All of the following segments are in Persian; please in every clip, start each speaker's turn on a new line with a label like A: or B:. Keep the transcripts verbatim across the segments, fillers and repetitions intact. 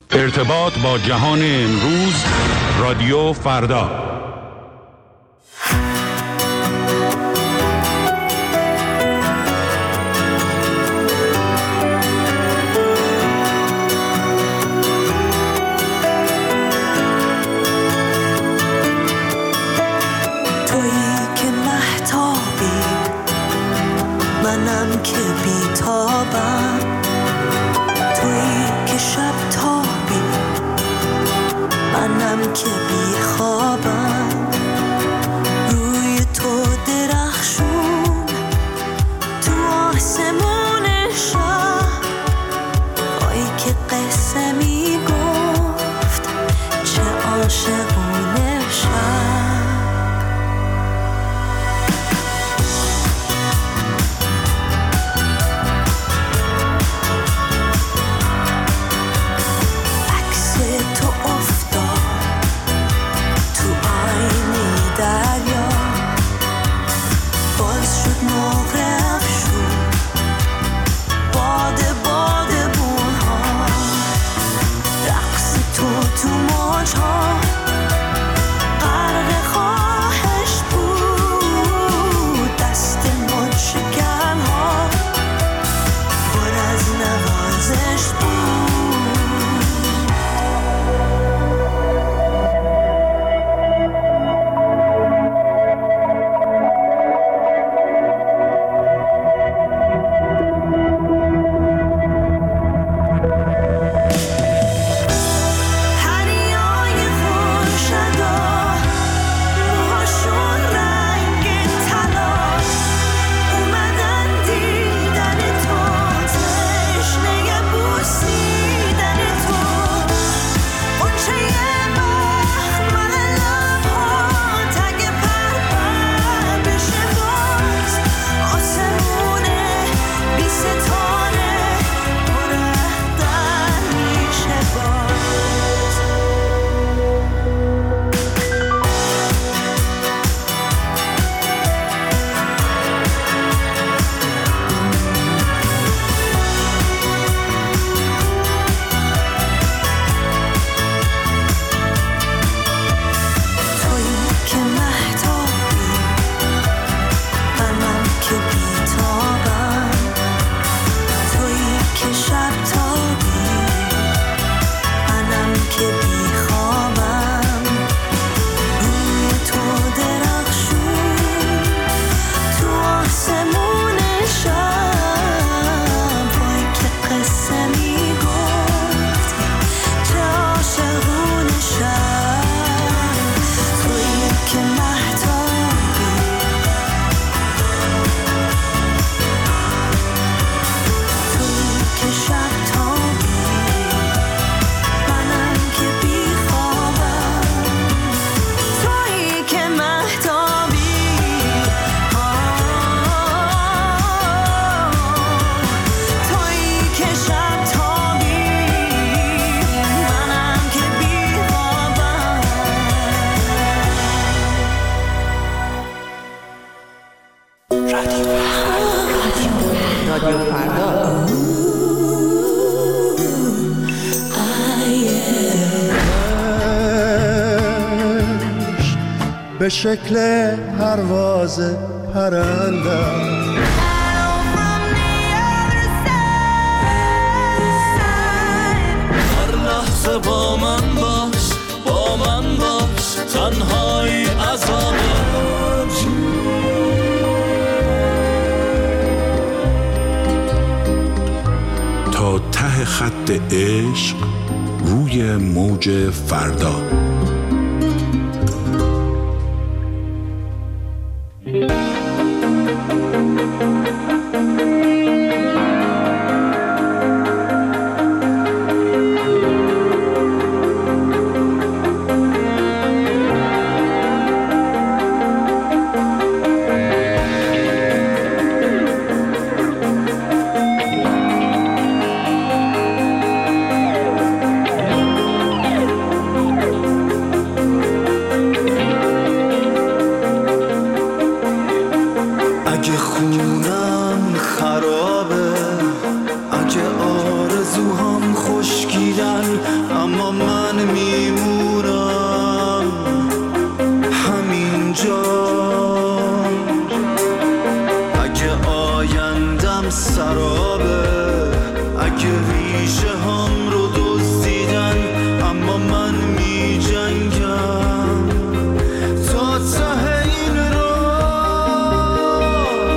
A: ارتباط با جهان امروز، رادیو فردا.
B: منم که بیتابم، تویی که شب تابی، منم که بیخوابم. روی تو درخشون تو آسمون شب، آی که قصه میگفت چه عاشقونه شب.
C: به شکل پرواز پرندم
D: هر لحظه با من باش، با من باش، تنهایی عذابم.
A: تا ته خط عشق روی موج فردا.
D: ریشه هم رو دزدیدن، اما من می جنگم تا ته این راه.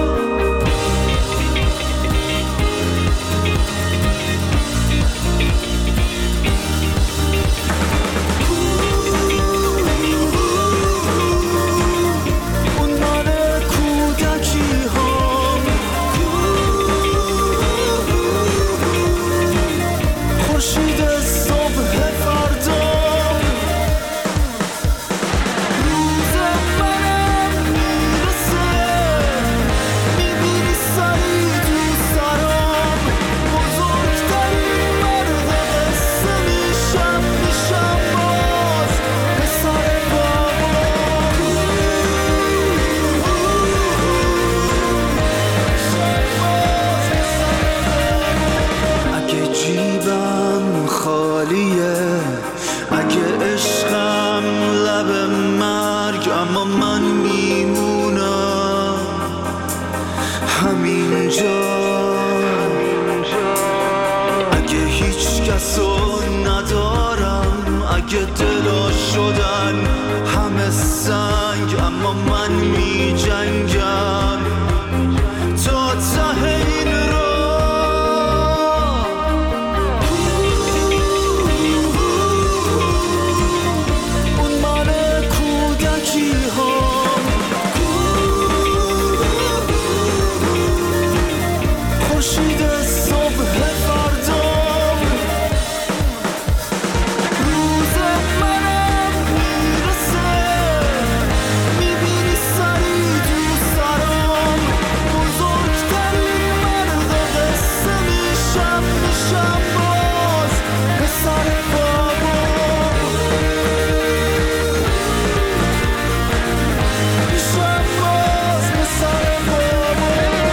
D: اون مال کودکی هم، خورشید صبح فردا، روز منم میرسه، میبینی سری تو سرم، بزرگترین مرد قصه میشم، میشم باز پسر بابا. اگه جیبم خالیه، اگه عشقم لب مرگ، اما من میمونم همینجا. اگه هیچ کسو ندارم، اگه دلا شدن همه سنگ، اما من میجنگم تا ته این راه. اون مال کودکی هم، خورشید صبح فردا، روز منم میرسه، میبینی سری تو سرم، بزرگترین مرد قصه میشم، میشم باز پسر بابا. میشم باز پسر بابا.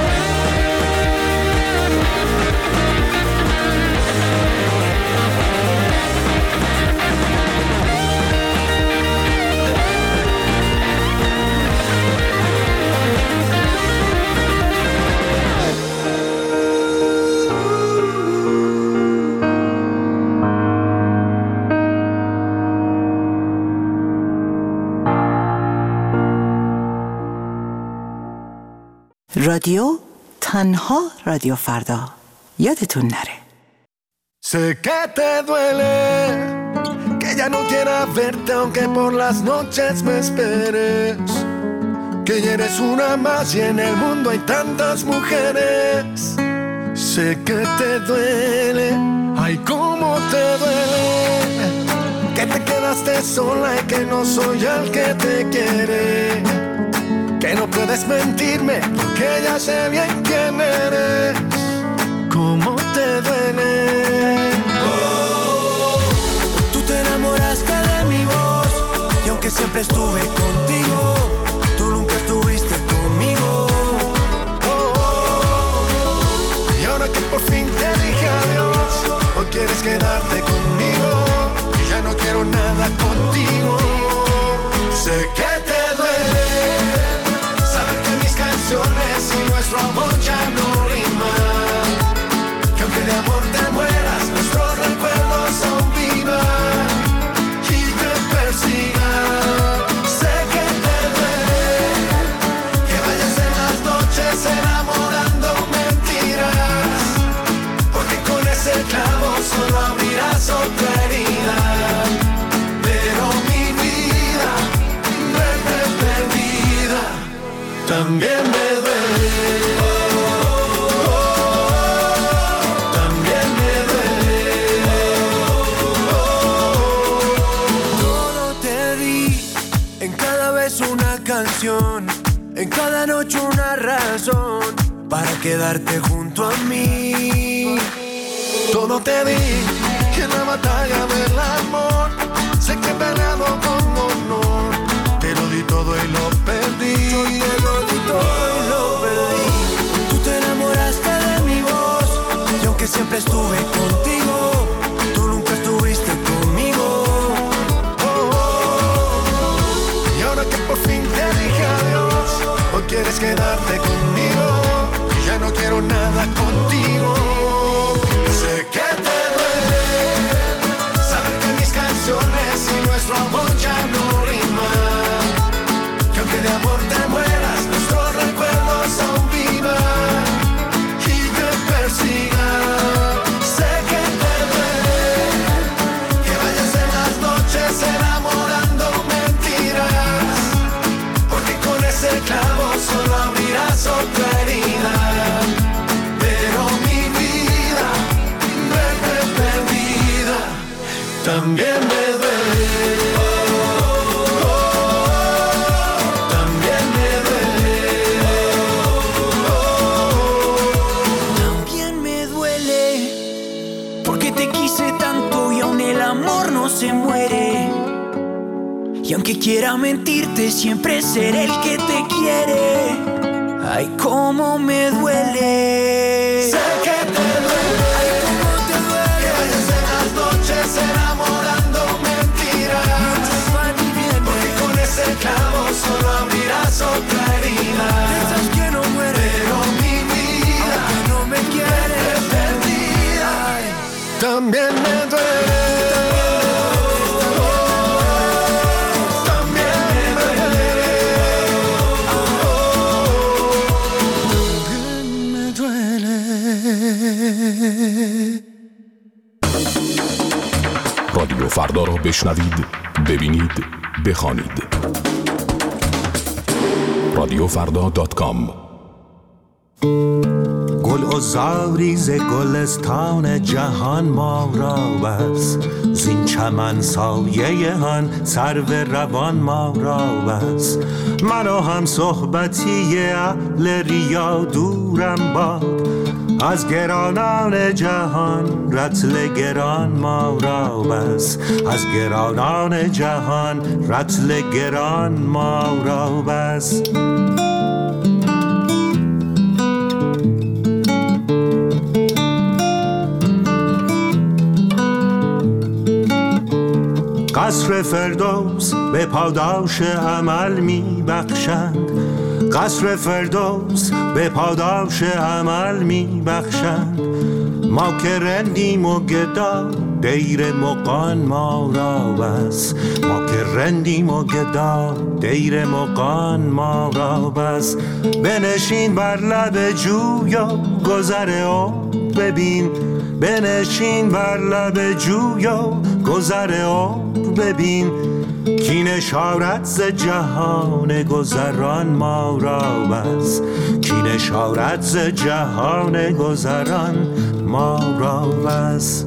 E: رادیو تنها رادیو فردا. یادتون نره.
C: Sé que te duele, que ya no quiera verte aunque por las noches me esperes, que ya eres una más y en el mundo hay tantas mujeres. Sé que te duele, ay cómo te duele, que te quedaste sola y que no soy el que te quiere, que no puedes mentirme porque ya sé bien quién eres. ¿Cómo te duele?
F: Oh, tú te enamoraste de mi voz y aunque siempre estuve contigo, tú nunca estuviste conmigo.
C: Oh, y ahora que por fin te dije adiós, hoy quieres quedarte conmigo y ya no quiero nada contigo. Sé que te duele saber que mis canciones y nuestro amor ya no riman, que aunque de amor te mueras, nuestros recuerdos aún vivan y te persigan. Sé que te duele que vayas en las noches enamorando mentiras, porque con ese clavo solo abrirás otra herida. Pero mi vida, verte perdida, también me duele.
F: En cada noche una razón para quedarte junto a mí.
C: Todo te di en la batalla del amor, sé que he peleado con honor, te lo di todo y lo perdí.
F: Yo te lo di todo y lo perdí. Tú te enamoraste de mi voz y aunque siempre estuve contigo, tú nunca estuviste conmigo.
C: Oh, oh. Y ahora que por fin te dije adiós, hoy quieres quedarte conmigo y ya no quiero nada contigo. Sé que te también me duele. También me duele.
F: También me duele, porque te quise tanto y aún el amor no se muere. Y aunque quiera mentirte, siempre seré el que te quiere. Ay, cómo me duele.
C: Sé que te duele.
F: Ay, cómo te duele.
C: Que vayas en las noches enamorando mentiras.
F: Muchos van y vienen,
C: Porque con ese clavo solo abrirás otra herida.
F: piensas que no muere,
C: Pero mi vida,
F: aunque no me quieres.
C: es perdida. También me duele. También me duele. También me duele.
G: رادیو فردا را بشنوید، ببینید، بخوانید. رادیو فردا دات کام.
H: گل و زاری ز گلستان جهان ما را بس، زین چمن سایه هان سرو روان ما را بس. من و هم صحبتی اهل ریا دورم باد، از گرانان جهان رطل گران ما را بس. از گرانان جهان رطل گران ما را بس. قصر فردوس به پاداش عمل می بخشند. قصر فردوس به پاداش عمل می بخشند. ما که رندیم و گدا دیر مغان ما را بس. ما که رندیم و گدا دیر مغان ما را بس. بنشین بر لب جوی و گذر او ببین. بنشین بر لب جوی و گذر او ببین. کی نشارت ز جهان گذران ما را بس. کی نشارت ز جهان گذران ما را بس.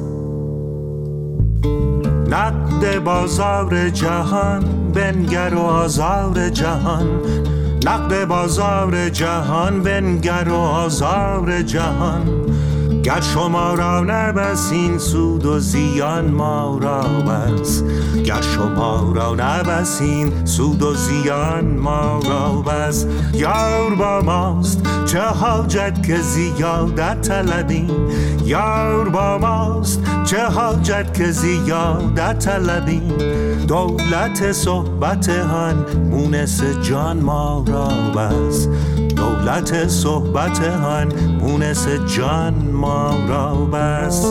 H: نقد بازار جهان بنگر و آزار جهان. نقد بازار جهان بنگر و آزار جهان. گر شما را نبسین سود و زیان ما را بس. گر شما را نبسین سود و زیان ما را بس. یار با ماست چه حاجت که زیادت طلبیم. یار با ماست چه حاجت که زیادت طلبیم. دولت صحبت هن مونس جان ما را بس. دولت صحبت هن مونس جان ما را بس.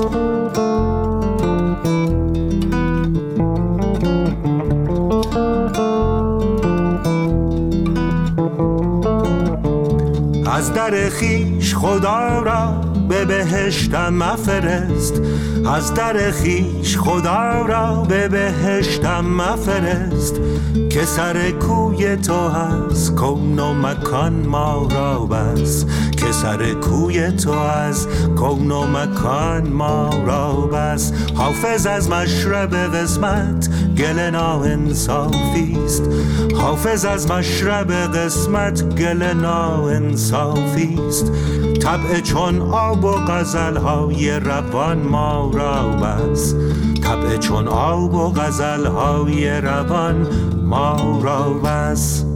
H: از در خیش خدا را به بهشتم مفرست. از در خیش خدا را به بهشتم مفرست. که سر کوی تو هست کون و مکان ما را بس. که سر کوی تو از کون و مکان ما را بس. حافظ از مشرب قسمت گل ناانصافیست. حافظ از مشرب قسمت گل ناانصافیست. طبع چون آب و غزل‌های روان ما را بس. طبع چون آب و غزل‌های روان ما را بس.